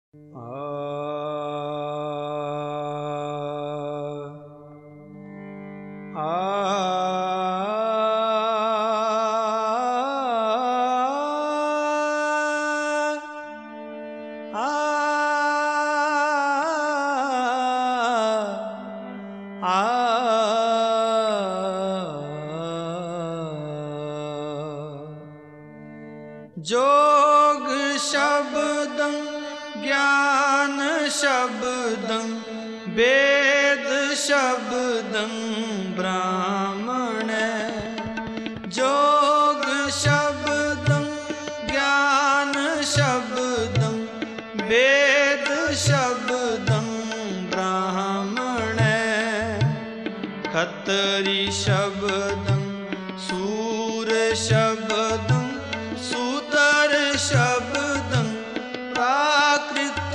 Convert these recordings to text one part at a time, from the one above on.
जोग शब्दं ज्ञान शब्दं वेद शब्दं ब्राह्मण। जोग शब्दं ज्ञान शब्दं वेद शब्दं ब्राह्मण। खत्री शब्दं सूर शब्दं सूतर शब्दं प्राकृत।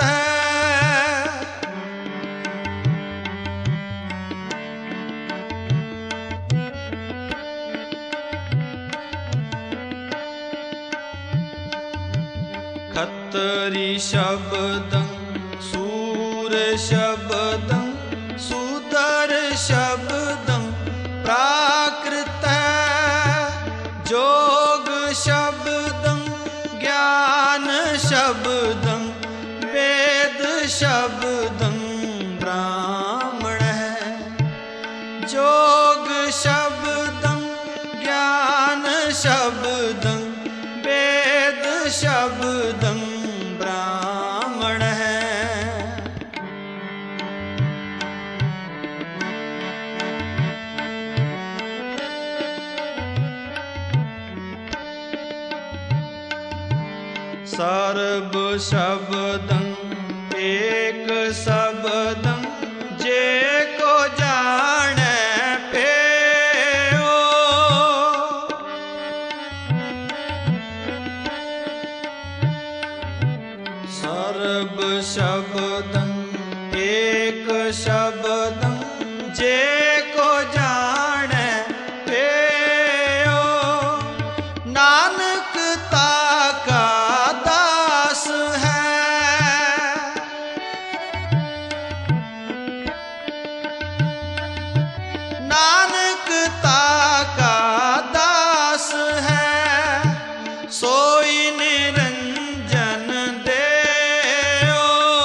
खत्री शब्दं सूर शब्दं सूतर शब्दं प्राकृत। जोग शब्दं ज्ञान शब्दं वेद शब्दं ब्राह्मण। जोग शब्दं ज्ञान शब्दं वेद शब्दं ब्राह्मण। सर्व शब्दं एक शब्दं जेको जाने पेओ। सर्व शब्दं एक शब्दं जेको जाने पेओ। नानक ताका दास है, नानक ताका दास है, सोई निरंजन देओ।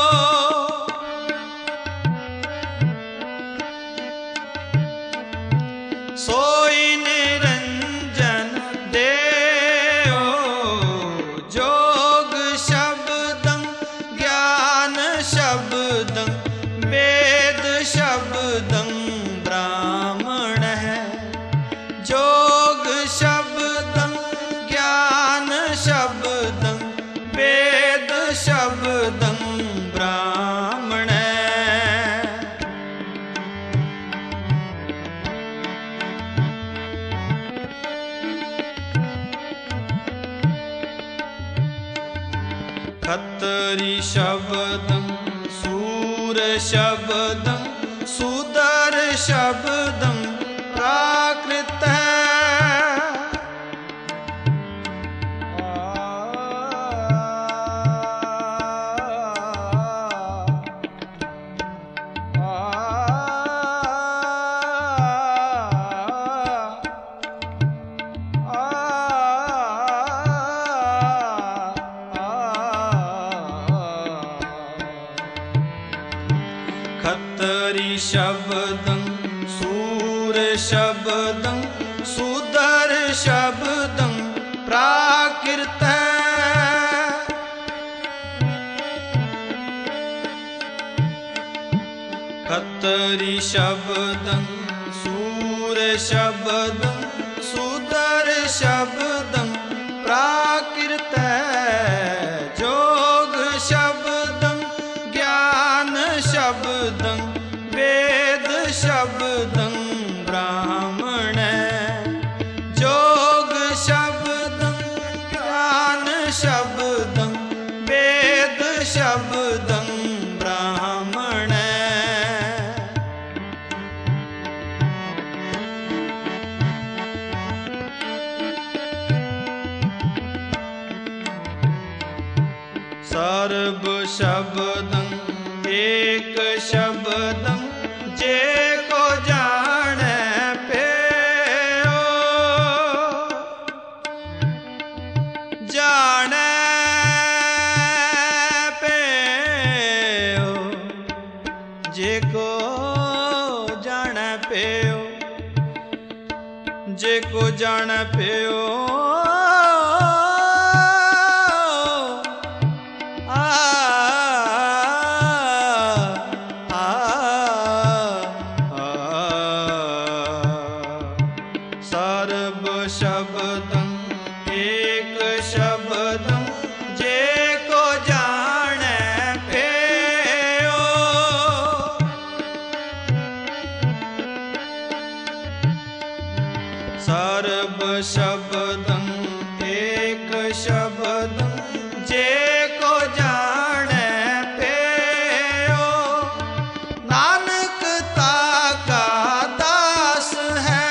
सोई निरंजन देओ। जोग शब्दं ज्ञान शब्दं वेद शब्दं ब्राह्मण। जोग शब्दं ज्ञान शब्दं वेद शब्दं ब्राह्मण। खत्री शब्दं सूर शब्दं सूतर शब्दं प्राकृत। खत्री शब्दं सूर शब्दं सूतर शब्दं प्राकृत। खत्री शब्दं सूर शब्दं सूतर शब्दं प्राकृत। जोग शब्दं ज्ञान शब्दं वेद शब्दं ब्राह्मण। जोग शब्दं ज्ञान शब्दं वेद शब्दं ब्राह्मण। सर्व सर्ब शब्दं एक शब्दं जे को जाने पेओ, जाने पेओ, जे को जाने पेओ, जे को जाने पेओ। सर्ब शब्दं एक शब्दं जे को जाने पेओ, सर्ब शब्दं एक शब्दं जे को जाने पेओ। नानक ताका दास है,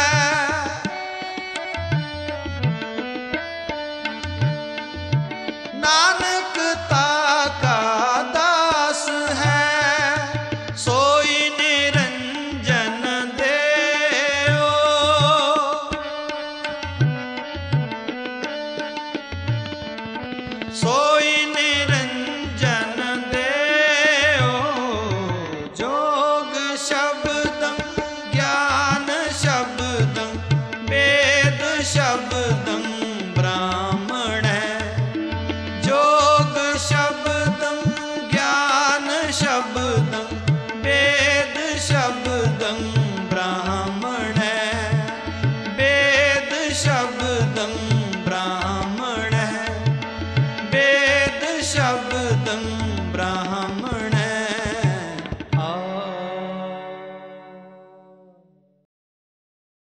नानक ताका दास है, सोई निरंजन देओ, सोई निरंजन देओ। जोग शब्दं ज्ञान शब्दं वेद शब्दं ब्राह्मण, जोग शब्दं ज्ञान शब्दं वेद शब्दं ब्राह्मण, वेद शब्दं ब्राह्मण, वेद शब्दं ब्राह्मण।